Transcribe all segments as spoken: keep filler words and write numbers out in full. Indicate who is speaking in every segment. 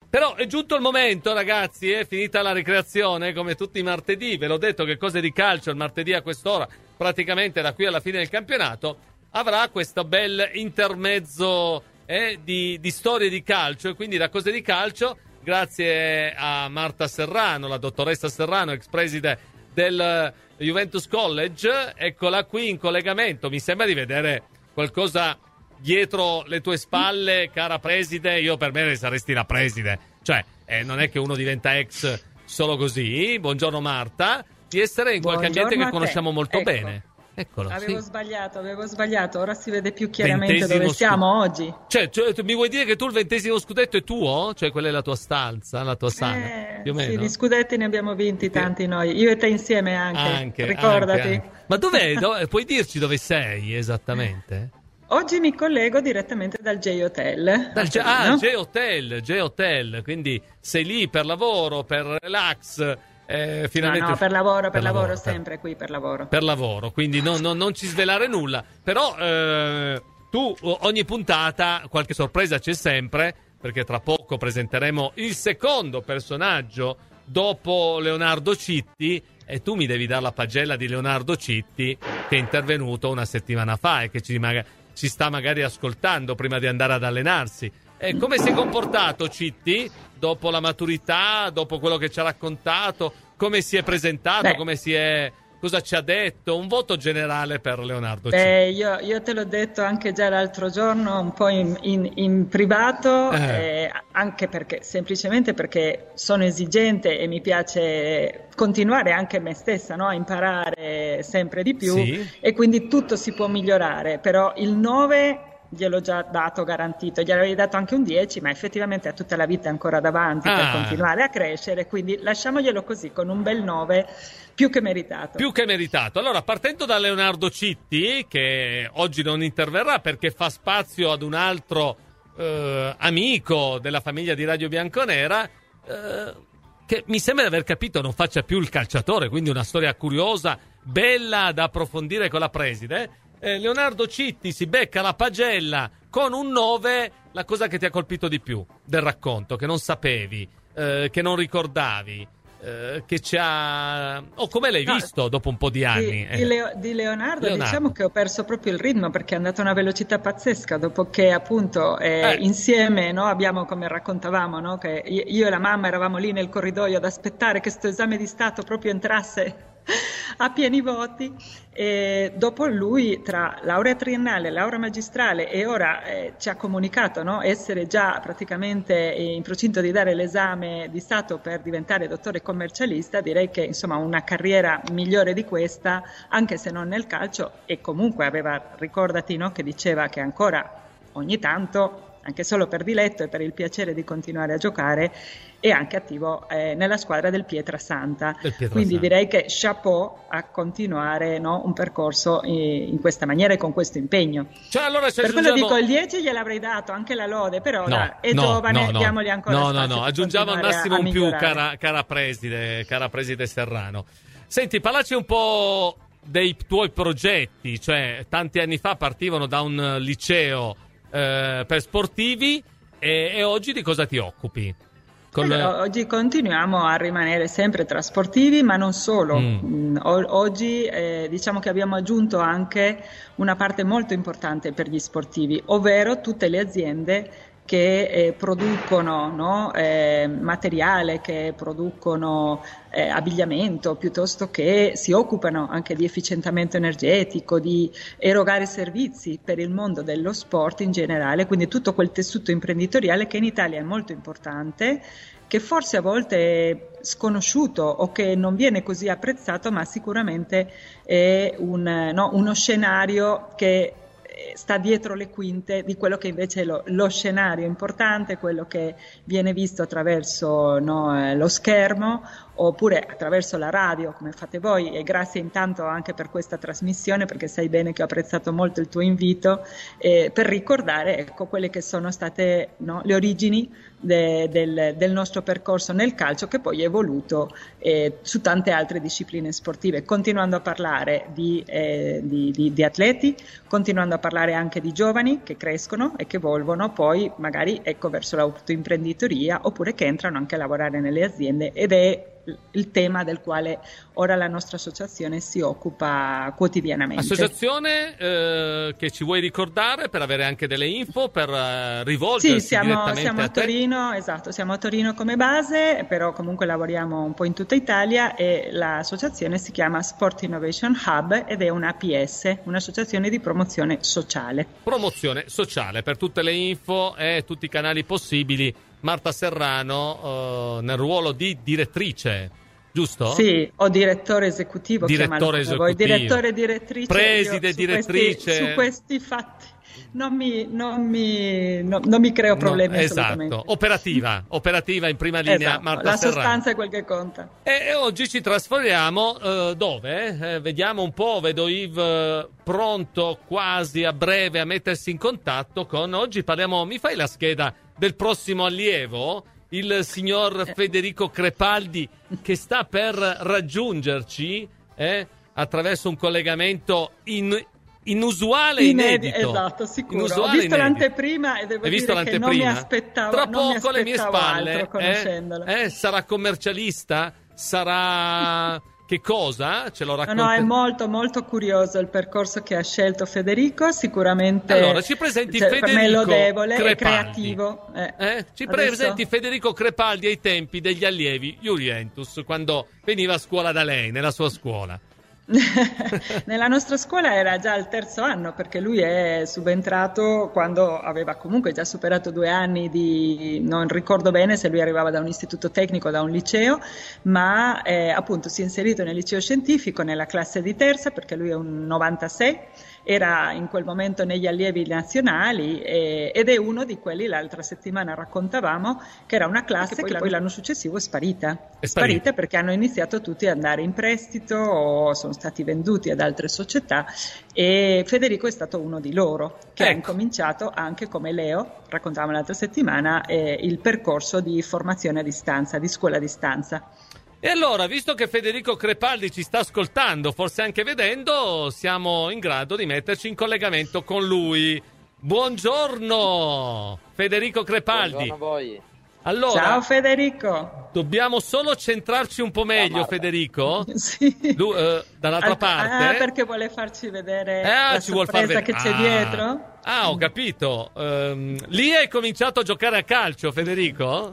Speaker 1: Però è giunto il momento, ragazzi, è finita la ricreazione, come tutti i martedì, ve l'ho detto che cose di calcio il martedì a quest'ora, praticamente da qui alla fine del campionato, avrà questo bel intermezzo eh, di, di storie di calcio, e quindi da cose di calcio, grazie a Marta Serrano, la dottoressa Serrano, ex preside del Juventus College, eccola qui in collegamento. Mi sembra di vedere qualcosa dietro le tue spalle, cara preside. Io per me saresti la preside, cioè eh, non è che uno diventa ex solo così. Buongiorno Marta, di essere in qualche
Speaker 2: Buongiorno
Speaker 1: ambiente che conosciamo molto
Speaker 2: ecco.
Speaker 1: bene. Eccolo,
Speaker 2: avevo
Speaker 1: sì.
Speaker 2: sbagliato, avevo sbagliato, ora si vede più chiaramente
Speaker 1: Ventesimo
Speaker 2: dove siamo
Speaker 1: scu-
Speaker 2: oggi.
Speaker 1: Cioè, cioè, tu mi vuoi dire che tu il ventesimo scudetto è tuo? Cioè quella è la tua stanza, la tua sala,
Speaker 2: Eh,
Speaker 1: più o meno?
Speaker 2: sì, di scudetti ne abbiamo vinti tanti noi, io e te insieme anche,
Speaker 1: Anche,
Speaker 2: ricordati.
Speaker 1: anche, anche. Ma dov'è? Dove, puoi dirci dove sei esattamente?
Speaker 2: Oggi mi collego direttamente dal J-Hotel.
Speaker 1: Dal J- ah, J-Hotel, J-Hotel, quindi sei lì per lavoro, per relax, eh, finalmente...
Speaker 2: No, no, per lavoro, per, per lavoro, lavoro,
Speaker 1: per...
Speaker 2: sempre qui per lavoro.
Speaker 1: Per lavoro, quindi non, non, non ci svelare nulla, però eh, tu ogni puntata qualche sorpresa c'è sempre, perché tra poco presenteremo il secondo personaggio dopo Leonardo Citti, e tu mi devi dare la pagella di Leonardo Citti, che è intervenuto una settimana fa e che ci, maga- ci sta magari ascoltando prima di andare ad allenarsi. E come si è comportato Citti dopo la maturità, dopo quello che ci ha raccontato? Come si è presentato?
Speaker 2: Beh.
Speaker 1: Come si è... Cosa ci ha detto? Un voto generale per Leonardo Citti.
Speaker 2: Beh, io, io te l'ho detto anche già l'altro giorno, un po' in, in, in privato,
Speaker 1: Eh.
Speaker 2: eh, anche perché semplicemente perché sono esigente e mi piace continuare anche me stessa, no? A imparare sempre di più,
Speaker 1: Sì.
Speaker 2: E quindi tutto si può migliorare, però il nove gliel'ho già dato garantito, gli avevi dato anche un dieci, ma effettivamente ha tutta la vita ancora davanti
Speaker 1: Ah.
Speaker 2: per continuare a crescere, quindi lasciamoglielo così, con un bel nove più che meritato.
Speaker 1: Più che meritato. Allora, partendo da Leonardo Citti, che oggi non interverrà perché fa spazio ad un altro eh, amico della famiglia di Radio Bianconera, eh, che mi sembra di aver capito non faccia più il calciatore, quindi una storia curiosa, bella da approfondire con la preside. Eh, Leonardo Citti si becca la pagella con un nove. La cosa che ti ha colpito di più del racconto, che non sapevi, eh, che non ricordavi, eh, che ci ha... o oh, come l'hai
Speaker 2: No,
Speaker 1: visto dopo un po' di anni?
Speaker 2: Di,
Speaker 1: eh.
Speaker 2: di, Leo, di Leonardo,
Speaker 1: Leonardo,
Speaker 2: diciamo che ho perso proprio il ritmo perché è andata a una velocità pazzesca dopo che appunto eh,
Speaker 1: Eh.
Speaker 2: insieme no, abbiamo, come raccontavamo, no, che io e la mamma eravamo lì nel corridoio ad aspettare che sto esame di Stato proprio entrasse a pieni voti, e dopo lui tra laurea triennale, laurea magistrale e ora eh, ci ha comunicato no, essere già praticamente in procinto di dare l'esame di Stato per diventare dottore commercialista. Direi che insomma una carriera migliore di questa, anche se non nel calcio, e comunque aveva, ricordati no, che diceva che ancora ogni tanto, anche solo per diletto e per il piacere di continuare a giocare, è anche attivo eh, nella squadra del Pietrasanta.
Speaker 1: Del Pietrasanta.
Speaker 2: Quindi direi che chapeau a continuare no, un percorso in, in questa maniera e con questo impegno.
Speaker 1: Cioè, allora, se
Speaker 2: per quello
Speaker 1: aggiungiamo...
Speaker 2: dico il dieci gliel'avrei dato, anche la lode, però
Speaker 1: No,
Speaker 2: dai, è
Speaker 1: no,
Speaker 2: giovane,
Speaker 1: no, no.
Speaker 2: diamogli ancora
Speaker 1: no,
Speaker 2: spazio
Speaker 1: no, no,
Speaker 2: per
Speaker 1: aggiungiamo al
Speaker 2: continuare
Speaker 1: massimo
Speaker 2: a, a
Speaker 1: un più,
Speaker 2: migliorare.
Speaker 1: cara, cara preside, cara preside Serrano. Senti, parlaci un po' dei tuoi progetti, cioè tanti anni fa partivano da un liceo eh, per sportivi, e, e oggi di cosa ti occupi? Con le...
Speaker 2: Allora, oggi continuiamo a rimanere sempre tra sportivi, ma non solo.
Speaker 1: Mm.
Speaker 2: Mm, o- oggi eh, diciamo che abbiamo aggiunto anche una parte molto importante per gli sportivi, ovvero tutte le aziende che eh, producono no, eh, materiale, che producono eh, abbigliamento, piuttosto che si occupano anche di efficientamento energetico, di erogare servizi per il mondo dello sport in generale, quindi tutto quel tessuto imprenditoriale che in Italia è molto importante, che forse a volte è sconosciuto o che non viene così apprezzato, ma sicuramente è un, no, uno scenario che sta dietro le quinte di quello che invece è lo, lo scenario importante, quello che viene visto attraverso no, lo schermo oppure attraverso la radio come fate voi, e grazie intanto anche per questa trasmissione, perché sai bene che ho apprezzato molto il tuo invito, eh, per ricordare ecco quelle che sono state no, le origini de, del, del nostro percorso nel calcio, che poi è evoluto eh, su tante altre discipline sportive, continuando a parlare di, eh, di, di, di atleti, continuando a parlare anche di giovani che crescono e che evolvono poi magari ecco, verso l'autoimprenditoria, oppure che entrano anche a lavorare nelle aziende, ed è il tema del quale ora la nostra associazione si occupa quotidianamente.
Speaker 1: Associazione eh, che ci vuoi ricordare per avere anche delle info, per uh, rivolgersi
Speaker 2: sì, siamo,
Speaker 1: direttamente
Speaker 2: siamo a,
Speaker 1: a te?
Speaker 2: Torino, esatto, siamo a Torino come base, però comunque lavoriamo un po' in tutta Italia, e l'associazione si chiama Sport Innovation Hub ed è una A P S, un'associazione di promozione sociale.
Speaker 1: Promozione sociale, per tutte le info e tutti i canali possibili. Marta Serrano uh, nel ruolo di direttrice, giusto?
Speaker 2: Sì, o direttore esecutivo,
Speaker 1: direttore esecutivo,
Speaker 2: voi. Direttore, direttrice,
Speaker 1: preside,
Speaker 2: io, su
Speaker 1: direttrice.
Speaker 2: Questi, su questi fatti non mi, non mi, no, non mi creo problemi
Speaker 1: no,
Speaker 2: assolutamente.
Speaker 1: Esatto, operativa, operativa in prima linea,
Speaker 2: esatto,
Speaker 1: Marta
Speaker 2: la
Speaker 1: Serrano.
Speaker 2: sostanza è quel che conta.
Speaker 1: E, e oggi ci trasferiamo uh, dove? Eh, vediamo un po', vedo Yves uh, pronto quasi a breve a mettersi in contatto con, oggi parliamo, mi fai la scheda del prossimo allievo, il signor Federico Crepaldi, che sta per raggiungerci eh, attraverso un collegamento in, inusuale e
Speaker 2: Inedi-
Speaker 1: inedito.
Speaker 2: Esatto, sicuro.
Speaker 1: Inusuale
Speaker 2: Ho visto
Speaker 1: inedito.
Speaker 2: l'anteprima e devo
Speaker 1: Hai visto
Speaker 2: dire che non mi aspettavo,
Speaker 1: Tra
Speaker 2: non mi
Speaker 1: poco alle mie
Speaker 2: aspettavo
Speaker 1: spalle
Speaker 2: altro, conoscendolo.
Speaker 1: eh, eh, sarà commercialista, sarà che cosa? Ce lo racconta.
Speaker 2: No, no, è molto molto curioso il percorso che ha scelto Federico, sicuramente.
Speaker 1: Allora, ci presenti
Speaker 2: cioè,
Speaker 1: Federico
Speaker 2: per me è lodevole,
Speaker 1: Crepaldi.
Speaker 2: è creativo. Eh.
Speaker 1: Eh? Ci
Speaker 2: Adesso...
Speaker 1: presenti Federico Crepaldi ai tempi degli allievi Juventus, quando veniva a scuola da lei, nella sua scuola.
Speaker 2: Nella nostra scuola era già il terzo anno, perché lui è subentrato quando aveva comunque già superato due anni di, non ricordo bene se lui arrivava da un istituto tecnico o da un liceo, ma eh, appunto si è inserito nel liceo scientifico nella classe di terza, perché lui è un novantasei, era in quel momento negli allievi nazionali eh, ed è uno di quelli, l'altra settimana raccontavamo, che era una classe che poi, poi l'anno successivo è sparita. È sparita. sparita perché hanno iniziato tutti ad andare in prestito o sono stati venduti ad altre società, e Federico è stato uno di loro, che ecco. ha incominciato anche come Leo, raccontavamo l'altra settimana, eh, il percorso di formazione a distanza, di scuola a distanza.
Speaker 1: E allora, visto che Federico Crepaldi ci sta ascoltando, forse anche vedendo, siamo in grado di metterci in collegamento con lui. Buongiorno Federico Crepaldi.
Speaker 3: Buongiorno a voi.
Speaker 1: Allora,
Speaker 2: ciao Federico.
Speaker 1: Dobbiamo solo centrarci un po' meglio, Federico.
Speaker 2: Sì.
Speaker 1: Lui, eh, dall'altra
Speaker 2: Al,
Speaker 1: parte.
Speaker 2: Ah, perché vuole farci vedere
Speaker 1: eh,
Speaker 2: la
Speaker 1: ci vuol far
Speaker 2: sorpresa
Speaker 1: vedere.
Speaker 2: che c'è
Speaker 1: ah.
Speaker 2: dietro.
Speaker 1: Ah, ho capito. Um, lì hai cominciato a giocare a calcio, Federico?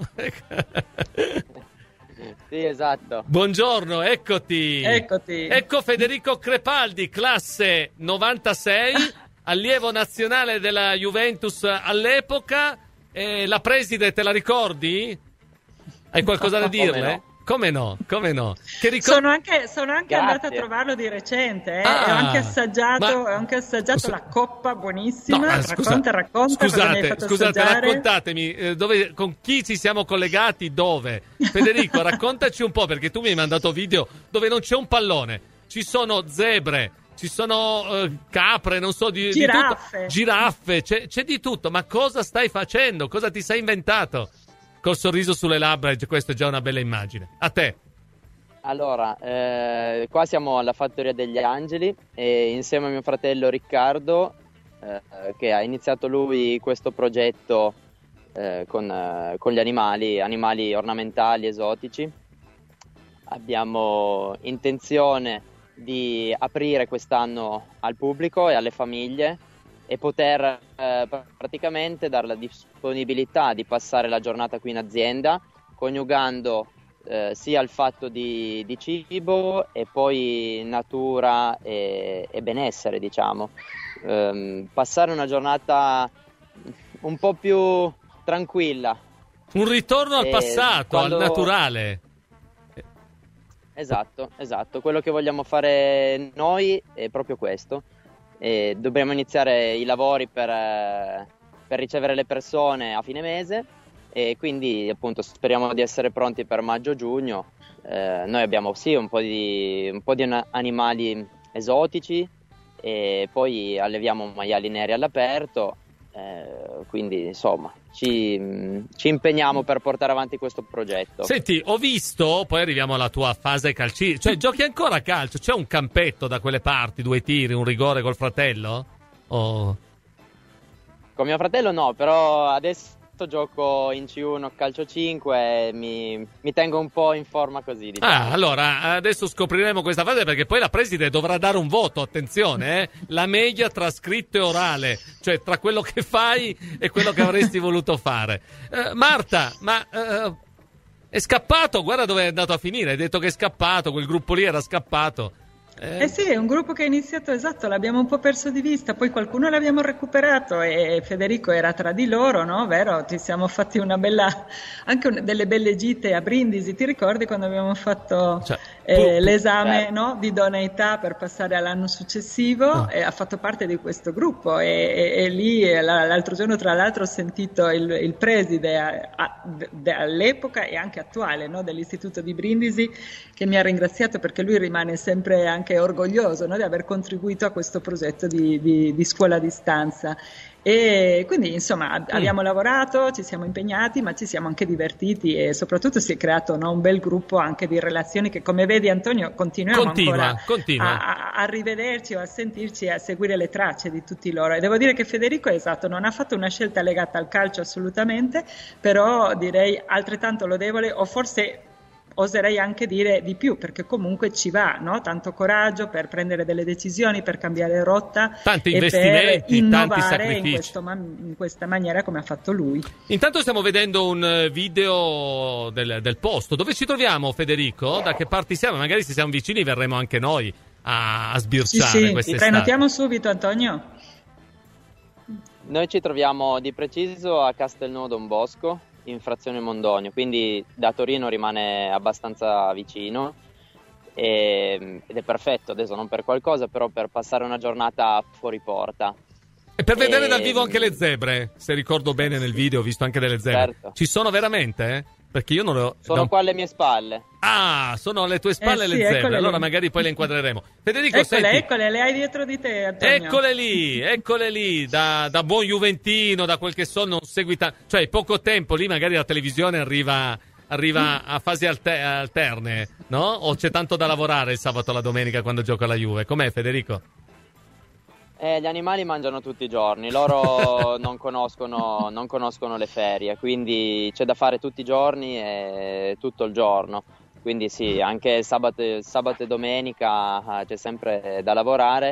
Speaker 3: Sì, esatto.
Speaker 1: Buongiorno, eccoti.
Speaker 2: Eccoti.
Speaker 1: Ecco Federico Crepaldi, classe novantasei, allievo nazionale della Juventus all'epoca. Eh, la preside, te la ricordi? Hai qualcosa da dirle?
Speaker 3: Come no?
Speaker 1: Come no? Come no? Che ricor-
Speaker 2: sono anche, sono anche andata a trovarlo di recente, eh?
Speaker 1: Ah,
Speaker 2: ho anche assaggiato,
Speaker 1: ma...
Speaker 2: ho anche assaggiato
Speaker 1: Scusa...
Speaker 2: la coppa buonissima.
Speaker 1: No,
Speaker 2: racconta,
Speaker 1: scusa...
Speaker 2: racconta.
Speaker 1: Scusate, scusate, raccontatemi eh, dove, con chi ci siamo collegati, dove? Federico, raccontaci un po', perché tu mi hai mandato video dove non c'è un pallone, ci sono zebre, ci sono uh, capre, non so, di,
Speaker 2: giraffe,
Speaker 1: di tutto. giraffe, c'è, c'è di tutto. Ma cosa stai facendo? Cosa ti sei inventato? Col sorriso sulle labbra, questa è già una bella immagine. A te.
Speaker 3: Allora, eh, qua siamo alla Fattoria degli Angeli e insieme a mio fratello Riccardo, eh, che ha iniziato lui questo progetto eh, con, eh, con gli animali, animali ornamentali, esotici. Abbiamo intenzione di aprire quest'anno al pubblico e alle famiglie e poter eh, praticamente dare la disponibilità di passare la giornata qui in azienda, coniugando eh, sia il fatto di, di cibo e poi natura e, e benessere, diciamo. Ehm, passare una giornata un po' più tranquilla.
Speaker 1: Un ritorno al
Speaker 3: e
Speaker 1: passato,
Speaker 3: quando...
Speaker 1: al naturale.
Speaker 3: Esatto, esatto. Quello che vogliamo fare noi è proprio questo. E dobbiamo iniziare i lavori per, per ricevere le persone a fine mese e quindi appunto speriamo di essere pronti per maggio-giugno. Eh, noi abbiamo sì un po' di, un po' di animali esotici e poi alleviamo maiali neri all'aperto, Eh, quindi insomma ci, ci impegniamo per portare avanti questo progetto.
Speaker 1: Senti, ho visto, poi arriviamo alla tua fase calcistica, cioè giochi ancora a calcio? C'è un campetto da quelle parti, due tiri, un rigore col fratello? O...
Speaker 3: Con mio fratello no, però adesso gioco in C uno calcio cinque e mi, mi tengo un po' in forma così, diciamo.
Speaker 1: Ah, allora adesso scopriremo questa fase, perché poi la preside dovrà dare un voto, attenzione, eh? La media tra scritto e orale, cioè tra quello che fai e quello che avresti voluto fare. eh, Marta, ma eh, è scappato? Guarda dove è andato a finire. Hai detto che è scappato, quel gruppo lì era scappato.
Speaker 2: Eh. eh sì, è un gruppo che è iniziato, esatto, l'abbiamo un po' perso di vista, poi qualcuno l'abbiamo recuperato e Federico era tra di loro, no? Vero? Ci siamo fatti una bella, anche un, delle belle gite a Brindisi, ti ricordi quando abbiamo fatto cioè, eh, pu- l'esame, no? Di idoneità per passare all'anno successivo? Oh. E ha fatto parte di questo gruppo e, e, e lì l'altro giorno tra l'altro ho sentito il, il preside a, a, de, all'epoca e anche attuale, no? Dell'istituto di Brindisi, che mi ha ringraziato perché lui rimane sempre anche È orgoglioso, no, di aver contribuito a questo progetto di, di, di scuola a distanza. E quindi insomma abbiamo mm. lavorato, ci siamo impegnati, ma ci siamo anche divertiti e soprattutto si è creato, no, un bel gruppo anche di relazioni che, come vedi Antonio, continuiamo
Speaker 1: continua,
Speaker 2: ancora
Speaker 1: continua.
Speaker 2: A, a, a rivederci o a sentirci e a seguire le tracce di tutti loro. E devo dire che Federico, esatto, non ha fatto una scelta legata al calcio assolutamente, però direi altrettanto lodevole, o forse oserei anche dire di più, perché comunque ci va, no? Tanto coraggio per prendere delle decisioni, per cambiare rotta,
Speaker 1: tanti
Speaker 2: e
Speaker 1: investimenti,
Speaker 2: per innovare
Speaker 1: tanti sacrifici
Speaker 2: in, questo man- in questa maniera come ha fatto lui.
Speaker 1: Intanto stiamo vedendo un video del, del posto. Dove ci troviamo, Federico? Da che parti siamo? Magari se siamo vicini verremo anche noi a, a sbirciare
Speaker 2: sì, sì,
Speaker 1: quest'estate.
Speaker 2: prenotiamo subito, Antonio.
Speaker 3: Noi ci troviamo di preciso a Castelnuovo Don Bosco, in frazione Mondonio, quindi da Torino rimane abbastanza vicino e, ed è perfetto adesso, non per qualcosa, però per passare una giornata fuori porta.
Speaker 1: E per vedere
Speaker 3: e...
Speaker 1: dal vivo anche le zebre, se ricordo bene nel video ho visto anche delle zebre.
Speaker 3: Certo.
Speaker 1: Ci sono veramente? Eh? Perché io non le ho...
Speaker 3: Sono
Speaker 1: non...
Speaker 3: qua alle mie spalle.
Speaker 1: Ah, sono alle tue spalle
Speaker 2: eh
Speaker 1: le
Speaker 2: sì,
Speaker 1: zebre, allora
Speaker 2: lì.
Speaker 1: Magari poi le inquadreremo. Federico,
Speaker 2: eccole,
Speaker 1: senti...
Speaker 2: eccole, le hai dietro di te, Antonio.
Speaker 1: Eccole lì, eccole lì, da, da buon juventino, da quel che so, non segui ta- cioè poco tempo lì, magari la televisione arriva, arriva a fasi alte- alterne, no? O c'è tanto da lavorare il sabato o la domenica quando gioca la Juve? Com'è, Federico?
Speaker 3: Eh, gli animali mangiano tutti i giorni, loro non conoscono, non conoscono le ferie, quindi c'è da fare tutti i giorni e tutto il giorno. Quindi sì, anche sabato, sabato e domenica c'è sempre da lavorare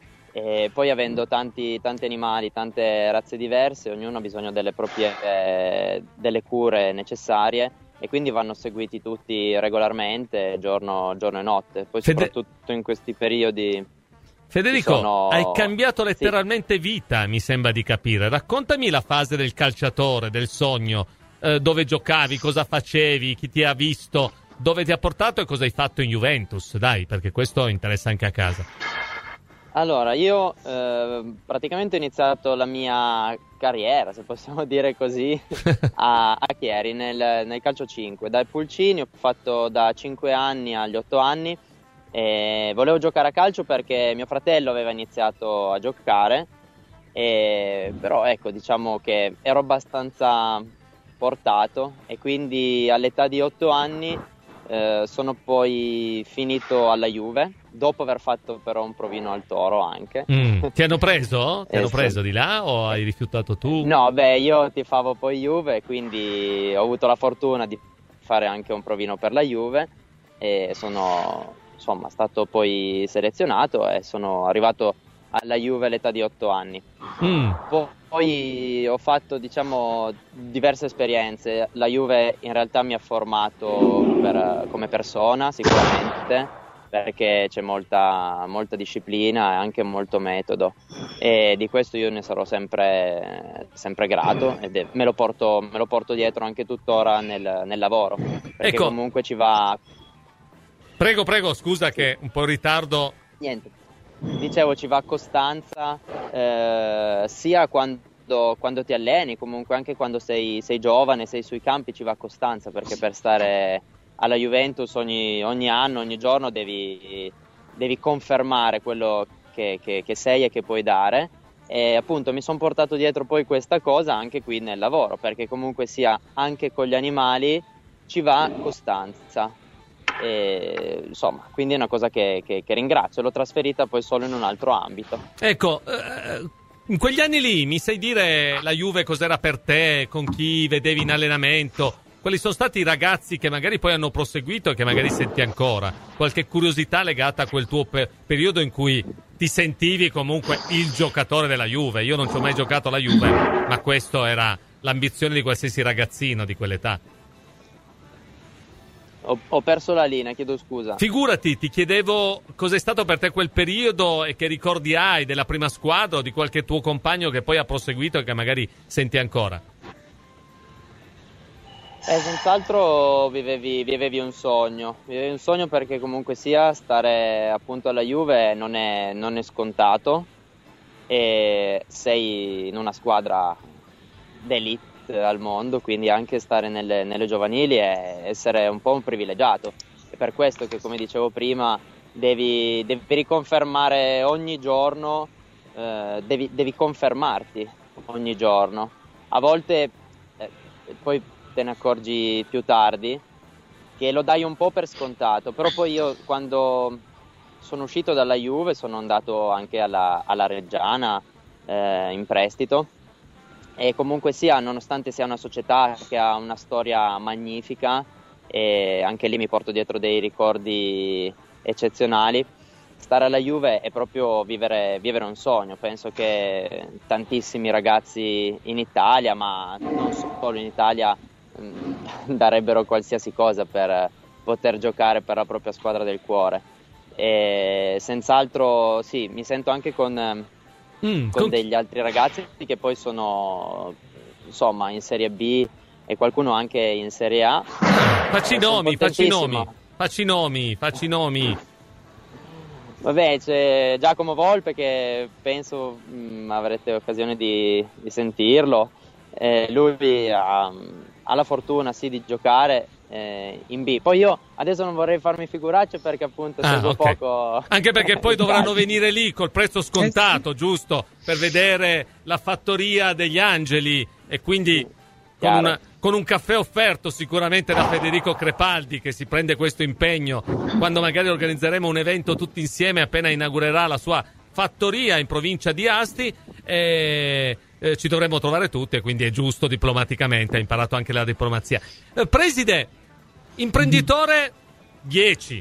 Speaker 3: e poi avendo tanti, tanti animali, tante razze diverse, ognuno ha bisogno delle proprie eh, delle cure necessarie e quindi vanno seguiti tutti regolarmente giorno, giorno e notte. Poi
Speaker 1: Fede...
Speaker 3: soprattutto in questi periodi...
Speaker 1: Federico,
Speaker 3: sono...
Speaker 1: hai cambiato letteralmente
Speaker 3: sì.
Speaker 1: vita, mi sembra di capire. Raccontami la fase del calciatore, del sogno, eh, dove giocavi, cosa facevi, chi ti ha visto, dove ti ha portato e cosa hai fatto in Juventus, dai, perché questo interessa anche a casa.
Speaker 3: Allora, io eh, praticamente ho iniziato la mia carriera, se possiamo dire così, a, a Chieri, nel, nel calcio cinque. Dai Pulcini ho fatto da cinque anni agli otto anni e volevo giocare a calcio perché mio fratello aveva iniziato a giocare, e, però ecco, diciamo che ero abbastanza portato e quindi all'età di otto anni eh, sono poi finito alla Juve, dopo aver fatto però un provino al Toro anche.
Speaker 1: Mm. Ti hanno preso? Ti
Speaker 3: eh,
Speaker 1: hanno
Speaker 3: sì.
Speaker 1: preso di là o hai rifiutato tu?
Speaker 3: No, beh, io tifavo poi Juve, quindi ho avuto la fortuna di fare anche un provino per la Juve e sono insomma stato poi selezionato e sono arrivato alla Juve all'età di otto anni.
Speaker 1: Mm.
Speaker 3: Poi ho fatto, diciamo, diverse esperienze. La Juve in realtà mi ha formato per, come persona sicuramente, perché c'è molta, molta disciplina e anche molto metodo, e di questo io ne sarò sempre, sempre grato ed è, me, lo porto, me lo porto dietro anche tuttora nel, nel lavoro, perché
Speaker 1: ecco.
Speaker 3: comunque ci va...
Speaker 1: Prego, prego, scusa che un po' in ritardo.
Speaker 3: Niente, dicevo, ci va costanza eh, sia quando, quando ti alleni, comunque anche quando sei, sei giovane, sei sui campi, ci va costanza, perché per stare alla Juventus ogni, ogni anno, ogni giorno devi, devi confermare quello che, che, che sei e che puoi dare, E appunto mi sono portato dietro poi questa cosa anche qui nel lavoro, perché comunque sia anche con gli animali ci va costanza. E, insomma, quindi è una cosa che, che, che ringrazio. L'ho trasferita poi solo in un altro ambito.
Speaker 1: Ecco, eh, in quegli anni lì mi sai dire la Juve cos'era per te, con chi vedevi in allenamento? Quali sono stati i ragazzi che magari poi hanno proseguito e che magari senti ancora? Qualche curiosità legata a quel tuo per- periodo in cui ti sentivi comunque il giocatore della Juve? Io non ci ho mai giocato alla Juve, ma questo era l'ambizione di qualsiasi ragazzino di quell'età.
Speaker 3: Ho, ho perso la linea, chiedo scusa.
Speaker 1: Figurati, ti chiedevo cos'è stato per te quel periodo e che ricordi hai della prima squadra o di qualche tuo compagno che poi ha proseguito e che magari senti ancora.
Speaker 3: Eh, senz'altro vivevi, vivevi un sogno, vivevi un sogno perché comunque sia stare appunto alla Juve non è, non è scontato e sei in una squadra d'elite al mondo, quindi anche stare nelle, nelle giovanili è essere un po' un privilegiato. È per questo che, come dicevo prima, devi, devi riconfermare ogni giorno, eh, devi, devi confermarti ogni giorno. A volte eh, poi te ne accorgi più tardi che lo dai un po' per scontato, però poi io quando sono uscito dalla Juve sono andato anche alla, alla Reggiana eh, in prestito. E comunque sia, nonostante sia una società che ha una storia magnifica e anche lì mi porto dietro dei ricordi eccezionali, stare alla Juve è proprio vivere, vivere un sogno. Penso che tantissimi ragazzi in Italia, ma non solo in Italia, darebbero qualsiasi cosa per poter giocare per la propria squadra del cuore. E senz'altro sì, mi sento anche con... Mm, con, con degli altri ragazzi che poi sono insomma in Serie B e qualcuno anche in Serie A.
Speaker 1: Facci nomi, facci nomi, facci nomi, facci nomi.
Speaker 3: Vabbè, c'è Giacomo Volpe che penso mh, avrete occasione di, di sentirlo. Eh, lui ha, ha la fortuna sì di giocare eh, in B. Poi io adesso non vorrei farmi figuracce perché appunto
Speaker 1: ah,
Speaker 3: seguo
Speaker 1: okay.
Speaker 3: poco.
Speaker 1: Anche perché poi dovranno venire lì col prezzo scontato, giusto? Per vedere la fattoria degli angeli e quindi sì, con, una, con un caffè offerto sicuramente da Federico Crepaldi, che si prende questo impegno quando magari organizzeremo un evento tutti insieme appena inaugurerà la sua fattoria in provincia di Asti. E eh, ci dovremmo trovare tutti e quindi è giusto diplomaticamente, ha imparato anche la diplomazia. Eh, preside, imprenditore dieci,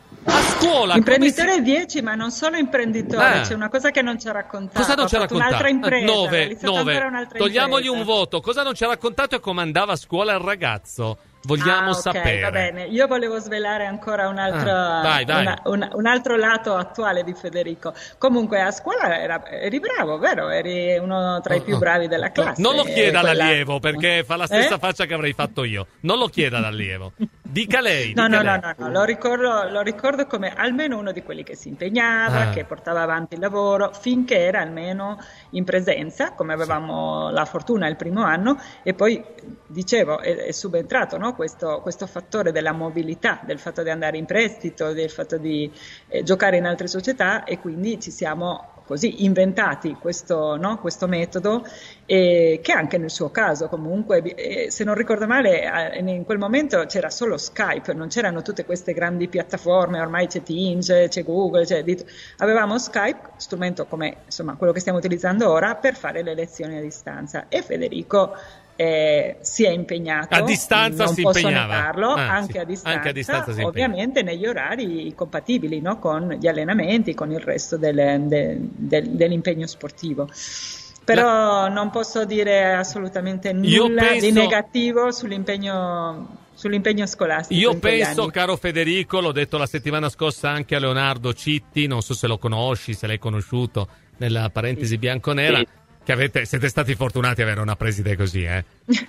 Speaker 1: a scuola
Speaker 2: imprenditore
Speaker 1: si...
Speaker 2: dieci, ma non solo imprenditore,
Speaker 1: ah.
Speaker 2: c'è una cosa che non ci ha raccontato.
Speaker 1: Cosa non ci ha raccontato?
Speaker 2: Un'altra impresa,
Speaker 1: nove, nove.
Speaker 2: Un'altra
Speaker 1: Togliamogli
Speaker 2: impresa.
Speaker 1: un voto. Cosa non ci ha raccontato e come andava a scuola il ragazzo? Vogliamo
Speaker 2: ah, okay,
Speaker 1: sapere.
Speaker 2: Va bene, io volevo svelare ancora un altro,
Speaker 1: ah, vai, vai.
Speaker 2: Una, un, un altro lato attuale di Federico. Comunque a scuola era, eri bravo, vero? Eri uno tra i più bravi della classe.
Speaker 1: Non lo chieda
Speaker 2: quella...
Speaker 1: all'allievo perché fa la stessa
Speaker 2: eh?
Speaker 1: faccia che avrei fatto io. Non lo chieda all'allievo. Dica lei.
Speaker 2: No,
Speaker 1: dica
Speaker 2: no,
Speaker 1: lei.
Speaker 2: no, no, no, lo ricordo, lo ricordo come almeno uno di quelli che si impegnava,
Speaker 1: ah.
Speaker 2: che portava avanti il lavoro finché era almeno in presenza, come avevamo sì. la fortuna il primo anno, e poi dicevo è, è subentrato, no? questo, questo fattore della mobilità, del fatto di andare in prestito, del fatto di eh, giocare in altre società, e quindi ci siamo così inventati questo, no? questo metodo, eh, che anche nel suo caso comunque, eh, se non ricordo male, eh, in quel momento c'era solo Skype, non c'erano tutte queste grandi piattaforme, ormai c'è Teams, c'è Google, c'è, avevamo Skype, strumento come insomma quello che stiamo utilizzando ora, per fare le lezioni a distanza, e Federico Eh, si è impegnato
Speaker 1: a distanza,
Speaker 2: non
Speaker 1: si
Speaker 2: posso
Speaker 1: impegnava
Speaker 2: negarlo,
Speaker 1: ah,
Speaker 2: anche,
Speaker 1: sì.
Speaker 2: a distanza,
Speaker 1: anche a distanza si
Speaker 2: ovviamente negli orari compatibili, no? Con gli allenamenti, con il resto del, del, del, dell'impegno sportivo. Però La... non posso dire assolutamente nulla penso... di negativo sull'impegno sull'impegno scolastico.
Speaker 1: Io penso, caro Federico, l'ho detto la settimana scorsa anche a Leonardo Citti, non so se lo conosci, se l'hai conosciuto nella parentesi
Speaker 3: sì.
Speaker 1: bianconera,
Speaker 3: sì.
Speaker 1: che avete, siete stati fortunati ad avere una preside così, eh?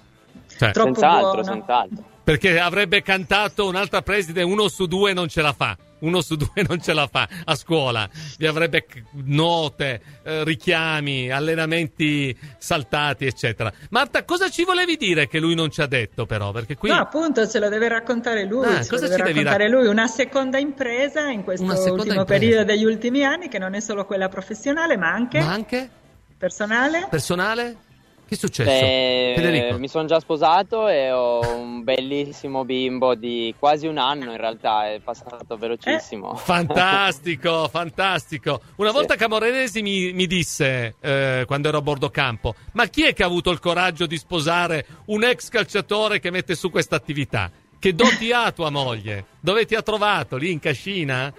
Speaker 1: Cioè,
Speaker 2: Troppo
Speaker 3: senz'altro,
Speaker 2: buono.
Speaker 3: senz'altro.
Speaker 1: Perché avrebbe cantato un'altra preside, uno su due non ce la fa. Uno su due non ce la fa a scuola. Vi avrebbe note, eh, richiami, allenamenti saltati, eccetera. Marta, cosa ci volevi dire che lui non ci ha detto, però? Perché qui...
Speaker 2: No, appunto, ce lo deve raccontare lui.
Speaker 1: Ah,
Speaker 2: ce
Speaker 1: cosa
Speaker 2: lo deve
Speaker 1: ci
Speaker 2: raccontare
Speaker 1: devi ra-
Speaker 2: lui. Una seconda impresa in questo ultimo
Speaker 1: impresa.
Speaker 2: periodo degli ultimi anni, che non è solo quella professionale, ma anche...
Speaker 1: Ma anche?
Speaker 2: Personale?
Speaker 1: Personale? Che è successo?
Speaker 3: Beh,
Speaker 1: Federico?
Speaker 3: mi sono già sposato e ho un bellissimo bimbo di quasi un anno, in realtà è passato velocissimo.
Speaker 2: Eh?
Speaker 1: Fantastico, fantastico. Una
Speaker 3: Sì.
Speaker 1: volta Camoranesi mi, mi disse, eh, quando ero a bordo campo, ma chi è che ha avuto il coraggio di sposare un ex calciatore che mette su questa attività? Che doti ha tua moglie? Dove ti ha trovato? Lì in cascina?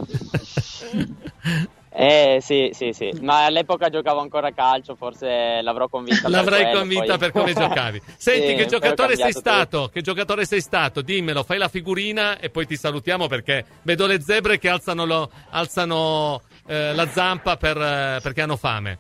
Speaker 3: Eh sì, sì, sì, ma all'epoca giocavo ancora a calcio, forse l'avrò convinta per
Speaker 1: L'avrai
Speaker 3: quello,
Speaker 1: convinta
Speaker 3: poi...
Speaker 1: per come giocavi. Senti,
Speaker 3: Sì,
Speaker 1: che giocatore sei
Speaker 3: però ho cambiato
Speaker 1: stato? Che giocatore sei stato? Dimmelo, fai la figurina e poi ti salutiamo perché vedo le zebre che alzano, lo, alzano eh, la zampa per, eh, perché hanno fame.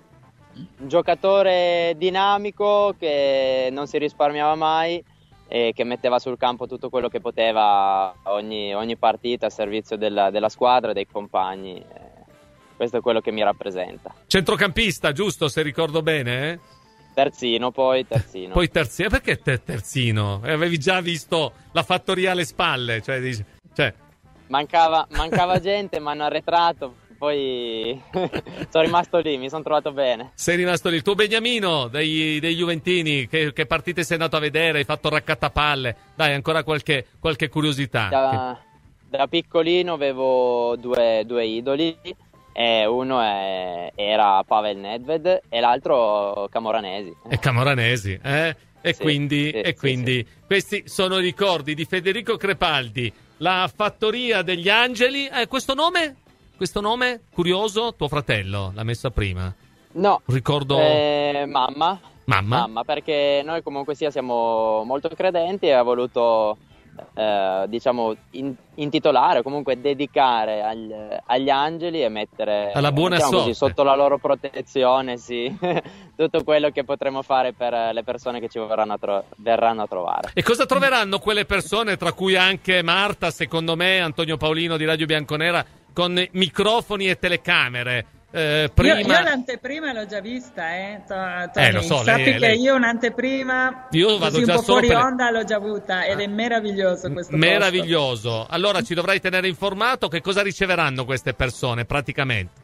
Speaker 3: Un giocatore dinamico che non si risparmiava mai e che metteva sul campo tutto quello che poteva ogni, ogni partita a servizio della, della squadra e dei compagni. Eh, questo è quello che mi rappresenta.
Speaker 1: Centrocampista, giusto, se ricordo bene? Eh?
Speaker 3: Terzino, poi terzino.
Speaker 1: Poi terzino, perché te, terzino? Eh, Avevi già visto la fattoria alle spalle, cioè, dici- cioè...
Speaker 3: Mancava, mancava gente, mi hanno arretrato, poi sono rimasto lì, mi sono trovato bene.
Speaker 1: Sei rimasto lì. Il tuo Beniamino dei, dei Juventini, che, che partite sei andato a vedere? Hai fatto raccattapalle? Dai, ancora qualche, qualche curiosità.
Speaker 3: Da, da piccolino avevo due, due idoli, e uno è, era Pavel Nedved e l'altro Camoranesi.
Speaker 1: E Camoranesi, eh? E
Speaker 3: Sì,
Speaker 1: quindi,
Speaker 3: sì,
Speaker 1: e
Speaker 3: sì,
Speaker 1: quindi
Speaker 3: sì.
Speaker 1: questi sono i ricordi di Federico Crepaldi, la fattoria degli angeli. Eh, questo nome? Questo nome curioso, tuo fratello l'ha messa prima.
Speaker 3: No,
Speaker 1: Ricordo
Speaker 3: eh, mamma.
Speaker 1: mamma.
Speaker 3: Mamma, perché noi comunque sia siamo molto credenti e ha voluto, eh, diciamo, in- intitolare o comunque dedicare agli, agli angeli e mettere
Speaker 1: Alla buona
Speaker 3: diciamo
Speaker 1: sorte.
Speaker 3: così, sotto la loro protezione, sì, tutto quello che potremo fare per le persone che ci verranno a, tro- verranno a trovare.
Speaker 1: E cosa troveranno quelle persone, tra cui anche Marta, secondo me, Antonio Paolino di Radio Bianconera, con microfoni e telecamere? Eh, prima...
Speaker 2: Io, io l'anteprima l'ho già vista, eh, to- Tony.
Speaker 1: Eh, lo so, lei-
Speaker 2: Sappi che
Speaker 1: lei-
Speaker 2: io un'anteprima
Speaker 1: Io vado
Speaker 2: così un
Speaker 1: già
Speaker 2: po' fuori
Speaker 1: sopra.
Speaker 2: onda l'ho già avuta ed è meraviglioso questo
Speaker 1: Meraviglioso. Allora ci dovrai tenere informato che cosa riceveranno queste persone praticamente.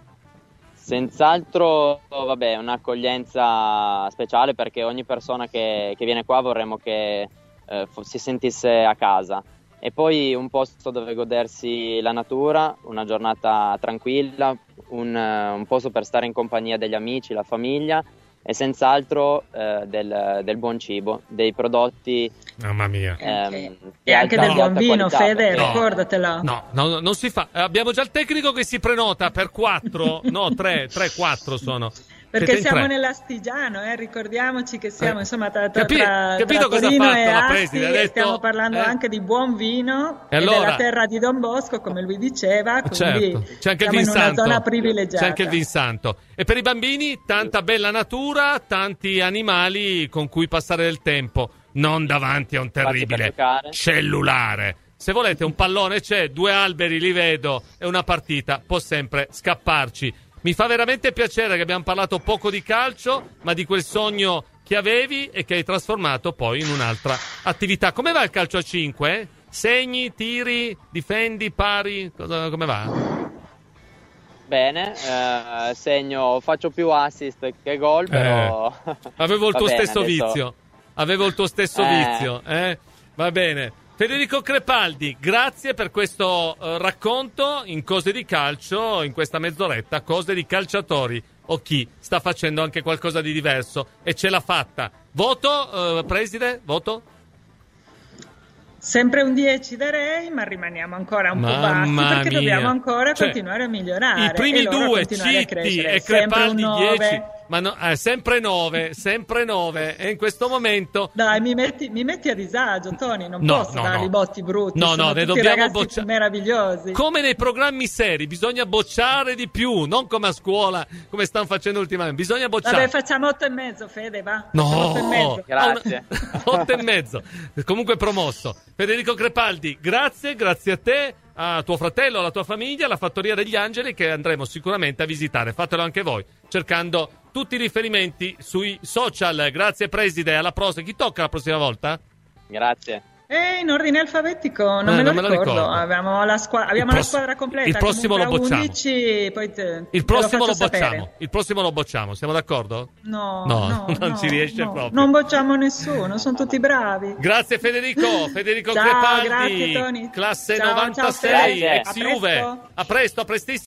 Speaker 3: Senz'altro, vabbè, un'accoglienza speciale perché ogni persona che, che viene qua vorremmo che eh, fo- si sentisse a casa. E poi un posto dove godersi la natura, una giornata tranquilla, un, eh, un posto per stare in compagnia degli amici, la famiglia e senz'altro eh, del, del buon cibo, dei prodotti
Speaker 1: Mamma mia.
Speaker 2: E anche,
Speaker 3: ehm,
Speaker 2: e
Speaker 3: di
Speaker 2: anche
Speaker 3: alta-
Speaker 2: del
Speaker 3: di
Speaker 2: buon
Speaker 3: alta
Speaker 2: vino,
Speaker 3: qualità,
Speaker 2: Fede,
Speaker 3: perché-
Speaker 1: No.
Speaker 2: ricordatelo.
Speaker 1: No, no, non si fa. Abbiamo già il tecnico che si prenota per quattro, no, tre, tre, quattro sono.
Speaker 2: Perché
Speaker 1: Siete in
Speaker 2: siamo
Speaker 1: tre.
Speaker 2: nell'Astigiano, eh? Ricordiamoci che siamo
Speaker 1: Eh.
Speaker 2: insomma tra, tra,
Speaker 1: Capi-
Speaker 2: tra,
Speaker 1: capito
Speaker 2: tra
Speaker 1: cosa ha
Speaker 2: Torino
Speaker 1: fatto
Speaker 2: e
Speaker 1: la
Speaker 2: Asti,
Speaker 1: preside? Ha
Speaker 2: e
Speaker 1: detto,
Speaker 2: stiamo parlando
Speaker 1: eh?
Speaker 2: anche di buon vino
Speaker 1: E
Speaker 2: e,
Speaker 1: allora-
Speaker 2: della terra di Don Bosco, come lui diceva, quindi
Speaker 1: Certo, c'è anche il
Speaker 2: siamo in una
Speaker 1: Vinsanto.
Speaker 2: zona privilegiata.
Speaker 1: C'è anche il Vinsanto. E per i bambini tanta bella natura, tanti animali con cui passare del tempo, non davanti a un
Speaker 3: Spazi per
Speaker 1: terribile
Speaker 3: giocare.
Speaker 1: cellulare. Se volete un pallone c'è, due alberi li vedo e una partita può sempre scapparci. Mi fa veramente piacere che abbiamo parlato poco di calcio, ma di quel sogno che avevi e che hai trasformato poi in un'altra attività. Come va il calcio a cinque? Segni, tiri, difendi, pari? Cosa, come va?
Speaker 3: Bene, eh, segno, faccio più assist che gol, però...
Speaker 1: Avevo il
Speaker 3: Va
Speaker 1: tuo
Speaker 3: bene,
Speaker 1: stesso
Speaker 3: adesso-
Speaker 1: vizio. Avevo il tuo stesso
Speaker 3: Eh.
Speaker 1: vizio, eh? Va bene. Federico Crepaldi, grazie per questo eh, racconto in Cose di Calcio, in questa mezz'oretta, cose di calciatori o chi sta facendo anche qualcosa di diverso e ce l'ha fatta. Voto, eh, preside? Voto?
Speaker 2: Sempre un dieci darei, ma rimaniamo ancora un po'
Speaker 1: Mamma
Speaker 2: bassi perché
Speaker 1: mia.
Speaker 2: dobbiamo ancora
Speaker 1: Cioè,
Speaker 2: continuare a migliorare.
Speaker 1: I primi
Speaker 2: e loro
Speaker 1: due,
Speaker 2: continuare a
Speaker 1: Citti
Speaker 2: crescere.
Speaker 1: e
Speaker 2: Sempre un
Speaker 1: Crepaldi
Speaker 2: nove.
Speaker 1: dieci, ma no, eh, sempre nove, sempre nove. E in questo momento
Speaker 2: Dai, mi metti, mi metti a disagio, Tony, non
Speaker 1: No,
Speaker 2: posso
Speaker 1: no,
Speaker 2: dargli
Speaker 1: no.
Speaker 2: botti brutti.
Speaker 1: No,
Speaker 2: sono
Speaker 1: no, ne
Speaker 2: tutti
Speaker 1: dobbiamo
Speaker 2: ragazzi
Speaker 1: boccia-
Speaker 2: meravigliosi.
Speaker 1: come nei programmi seri, bisogna bocciare di più, non come a scuola, come stanno facendo ultimamente. Bisogna bocciare.
Speaker 2: Vabbè, facciamo otto e mezzo, Fede, va?
Speaker 1: No,
Speaker 2: Facciamo otto e mezzo.
Speaker 3: Grazie.
Speaker 1: Otto e mezzo. Comunque promosso. Federico Crepaldi, grazie, grazie a te, a tuo fratello, alla tua famiglia, alla Fattoria degli Angeli che andremo sicuramente a visitare. Fatelo anche voi, cercando tutti i riferimenti sui social. Grazie preside, alla prossima. Chi tocca la prossima volta?
Speaker 3: Grazie.
Speaker 2: E in ordine alfabetico non
Speaker 1: Eh,
Speaker 2: me lo
Speaker 1: non me lo
Speaker 2: ricordo.
Speaker 1: ricordo.
Speaker 2: Abbiamo la, squa- abbiamo
Speaker 1: Il
Speaker 2: la
Speaker 1: pros-
Speaker 2: squadra completa.
Speaker 1: il prossimo
Speaker 2: comunque
Speaker 1: lo bocciamo.
Speaker 2: a undici, poi te,
Speaker 1: Il
Speaker 2: te
Speaker 1: prossimo
Speaker 2: lo,
Speaker 1: lo,
Speaker 2: faccio
Speaker 1: bocciamo.
Speaker 2: sapere.
Speaker 1: Il prossimo lo bocciamo. Siamo d'accordo?
Speaker 2: No,
Speaker 1: No,
Speaker 2: no,
Speaker 1: non
Speaker 2: no,
Speaker 1: ci riesce
Speaker 2: no.
Speaker 1: proprio.
Speaker 2: Non bocciamo nessuno, sono tutti bravi.
Speaker 1: Grazie Federico, Federico
Speaker 2: Ciao,
Speaker 1: Crepaldi,
Speaker 2: grazie, Tony.
Speaker 1: classe
Speaker 2: Ciao, ciao,
Speaker 1: novantasei,
Speaker 3: Fede.
Speaker 1: ex
Speaker 2: A
Speaker 1: Juve.
Speaker 2: presto.
Speaker 1: A presto, a prestissimo.